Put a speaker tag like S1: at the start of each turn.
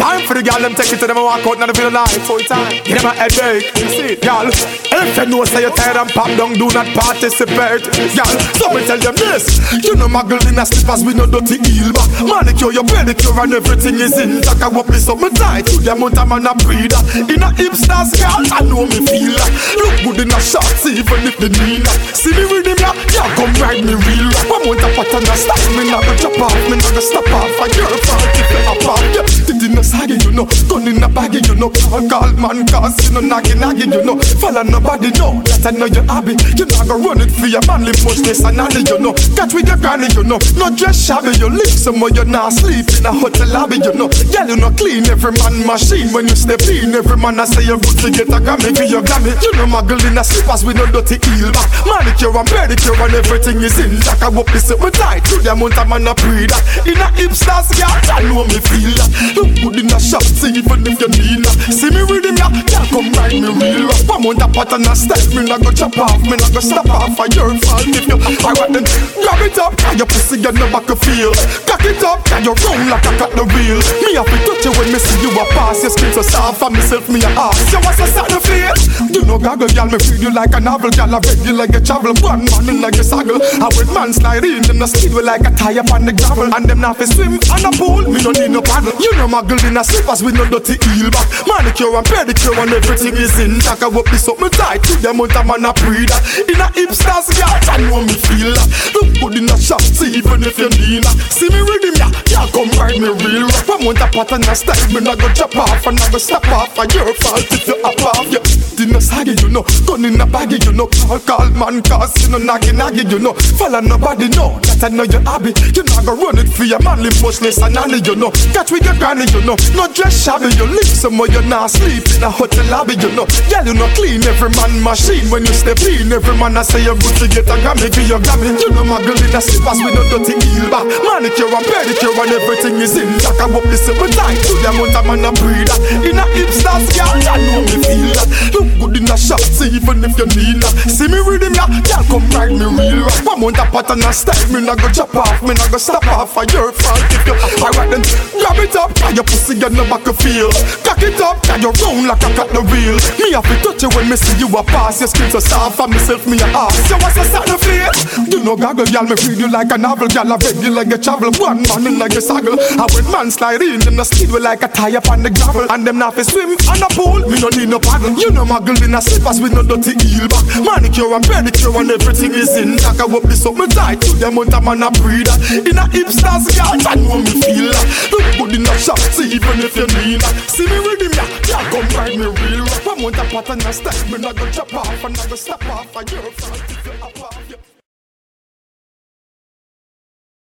S1: Time for the girl, them take it to them and walk out, now they feel alive. Full time, give them a headache, you see it, girl. If you know say you're tired and pop down, do not participate, girl. So me tell them this, you know muggle in a slippers with no dirty heel back. Manicure, your pedicure and everything is in. Talk about me something tight, to them out of man a breeder. In a hipsters, girl, I know me feel that. Look good in a shots, even if they need that. See me with him, yeah, come ride me real rap. I'm on the pattern and stop me, not go chop off, me not go stop off. A girl for if you up off, yeah. Did in a saggy, you know, gun in a baggy, you know. Call man, cause you know, naggy, you know. Follow nobody, know that I know you're happy. You know, go run it for your manly mushness and all, you know. Catch with your granny, you know. Not just shabby, you live somewhere, you're not sleep in a hotel lobby, you know. Girl, you know, clean every man machine. When you step in, every man I say you're good to get a grammy for your grammy. You know, muggle in a slippers with no dirty heel back. Manicure and pedicure and everything is in. Jack, I walk this up with tight. To the amount of man a breed that. In a hipsters, girl, I know me feel that. Look good in a shop, see even if you need that. See me with him, yeah, girl, come ride me real rough. I'm on the pattern and style, me not go chop off, me not go stop off for your fault. If you alright then, grab it up, can your pussy get no back a feel. Cock it up, can you roll like I cut the wheel. Me have to touch you when me see you a pass. Your skin so soft for myself, me a ass. You want to start the feel? You know gaggle, girl, me feed you like a novel. Girl, I beg you like a travel. One man in like a saddle. I with man slide in, them no speed with like a tire on the gravel. And them not fi swim on a pool, me no need no paddle. You know muggle in a slippers with no dirty heel back. Manicure and pedicure and everything is in. Jack, I walk this up me tight. To the amount of man a breed that. In a hipsters, girl, I know me feel that. Look good in a shop, see even if you need that. See me with him, yeah, yeah, come ride me real rough. I'm on the pattern and style, me not go chop off and not go stop off. For your fault if you up off, yeah. Dinner saggy, you know, gun in a baggy, you know. Call man, cause you know, naggy, you know. Follow nobody, know that I know you're happy. You know, go run it for your manly mushness and all, you know. Catch with your granny, you know. Not just shabby, you live somewhere, you're not sleep in a hotel lobby, you know. Girl, you know, clean every man machine. When you step in, every man I say you're good to get a grammy for your grammy. You know, my girl in a slippers with no dirty heel back. Manicure and pedicure and everything is in. Jack, I walk this up with tight. To the amount of man a breed that. In a hipsters, girl, I know me feel that. Look good in a shop, see even if you need that. See me with him, yeah, girl, come ride me real rough. I'm on the pattern and style, me not go chop off, me not go stop off for your fault. If you alright then, grab it up, can your pussy get no back a feel. Cock it up, can you round like I cut the wheel. Me have to touch you when me see you a pass. Your skin so soft for myself, me a ass. You want to start the feel? You know gaggle, girl, me read you like a novel. Girl, I beg you like a travel. One man in like a saddle. I with man slide in, them no speed with like a tire on the gravel. And them not fi swim on a pool, me no need no paddle. You know muggle in a slippers with no dirty heel back. Manicure and pedicure and everything is in. Jack, I walk this up me tight. To the amount of man a breed that. In a hipsters, girl, I know me feel that. Look good in a shop, see even if you need that. See me with him, yeah, yeah, come ride me real rough. I'm on the pattern and style, me not go chop off and not go stop off for your fault if you up off.